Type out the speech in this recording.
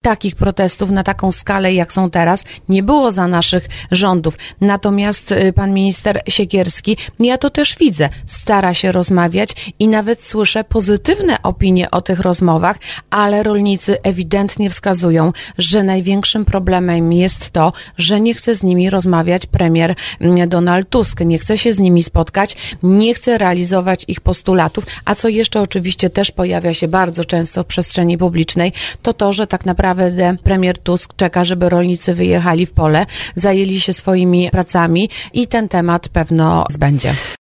takich protestów na taką skalę, jak są teraz, nie było za naszych rządów. Natomiast pan minister Siekierski, ja to też widzę, stara się rozmawiać i nawet słyszę pozytywne opinie o tych rozmowach, ale rolnicy ewidentnie wskazują, że największym problemem jest to, że nie chce z nimi rozmawiać premier Donald Tusk, nie chce się z nimi spotkać, nie chce realizować ich postulatów, a co jeszcze oczywiście też pojawia się bardzo często w przestrzeni publicznej, to, że tak naprawdę premier Tusk czeka, żeby rolnicy wyjechali w pole, zajęli się swoimi pracami i ten temat pewno zbędzie.